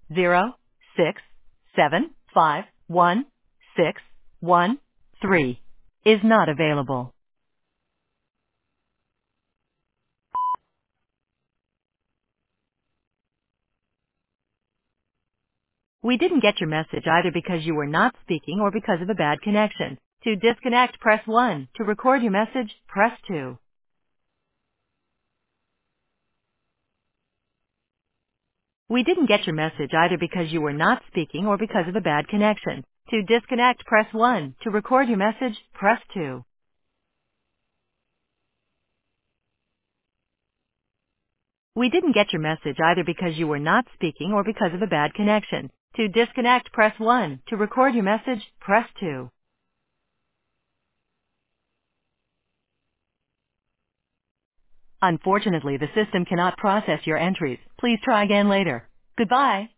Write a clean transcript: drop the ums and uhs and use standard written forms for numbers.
067516113 is not available. We didn't get your message either because you were not speaking or because of a bad connection. To disconnect, press 1. To record your message, press 2. We didn't get your message either because you were not speaking or because of a bad connection. To disconnect, press 1. To record your message, press 2. We didn't get your message either because you were not speaking or because of a bad connection. To disconnect, press 1. To record your message, press 2. Unfortunately, the system cannot process your entries. Please try again later. Goodbye.